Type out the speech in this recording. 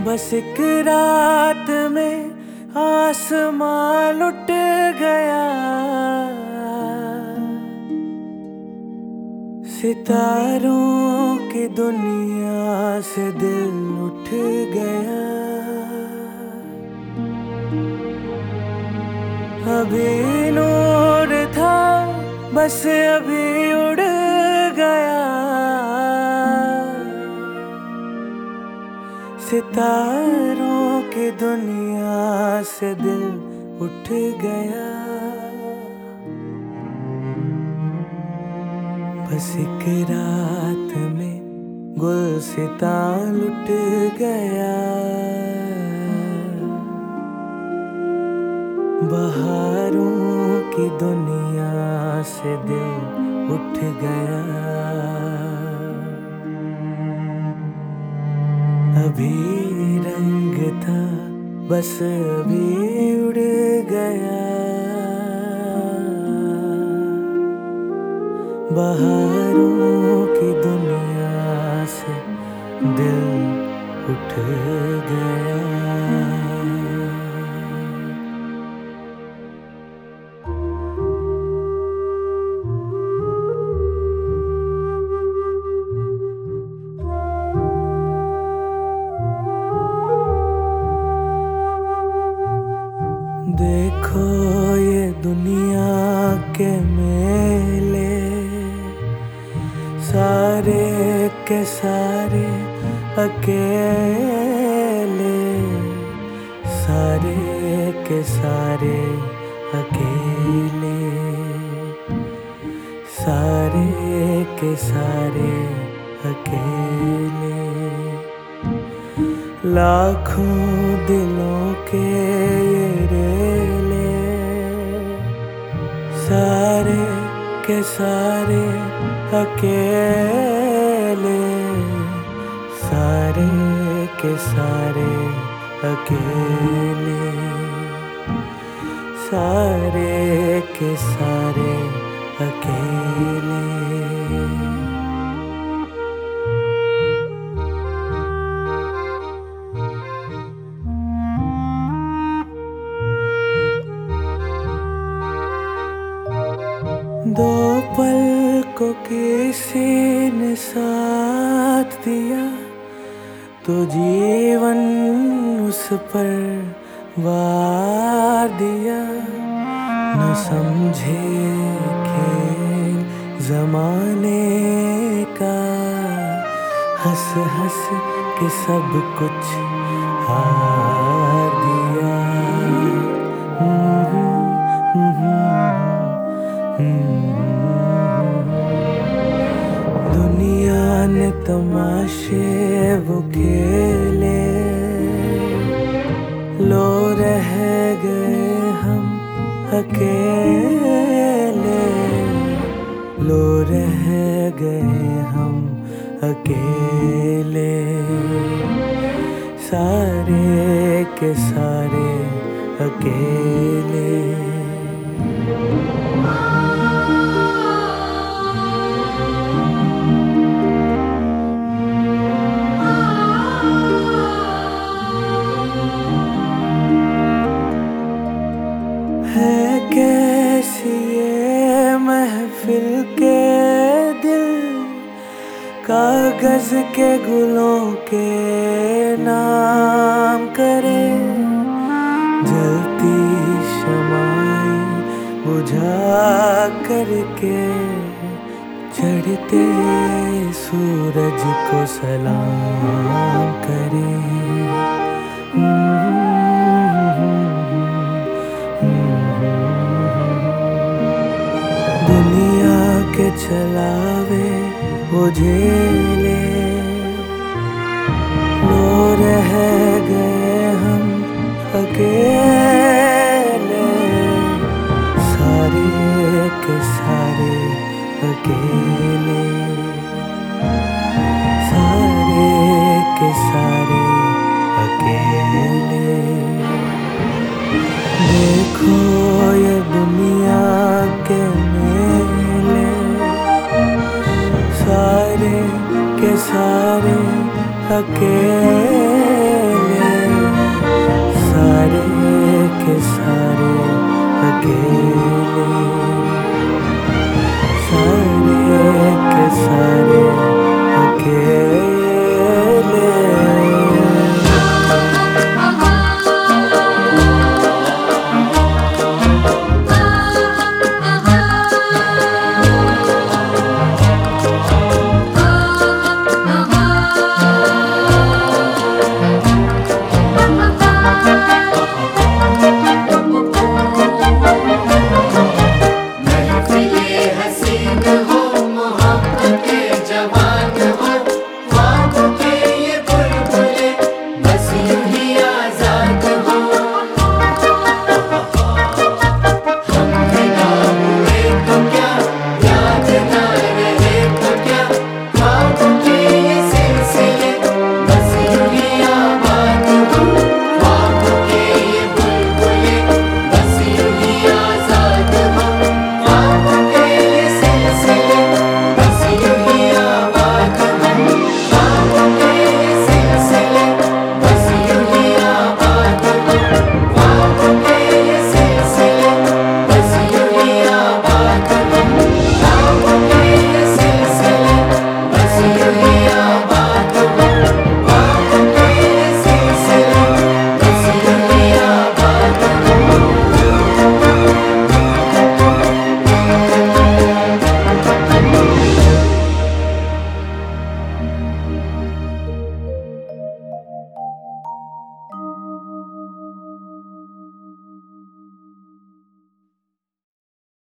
बस एक रात में आसमां लुट गया, सितारों की दुनिया से दिल उठ गया। अभी नूर था बस अभी उड़ गया, सितारों की दुनिया से दिल उठ गया। बस एक रात में गुलसिता लुट गया, बहारों की दुनिया से दिल उठ गया। अभी रंग था बस अभी उड़ गया, बहारों की दुनिया से दिल उठ गया। देखो ये दुनिया के मेले, सारे के सारे अकेले, सारे के सारे अकेले, सारे के सारे अकेले। लाखों दिलों के ये रेले, सारे के सारे अकेले, सारे के सारे अकेले, सारे के सारे अकेले। दो पल को किसी ने साथ दिया, तो जीवन उस पर वार दिया। न समझे खेल ज़माने का, हंस हंस के सब कुछ हार दिया। दुनिया ने तमाशे वो खेले, लो रह गए हम अकेले, लो रह गए हम अकेले, सारे के सारे अकेले। है कैसी ये महफिल के दिल, कागज के गुलों के नाम करे, जलती शमाएं बुझा करके, चढ़ते सूरज को सलाम करे। दुनिया के चलावे वो झेले, लो रह गए हम अकेले, सारे के सारे अकेले, सारे के सारे अकेले। देखो ये दुनिया के मेले, सारे के सारे अकेले,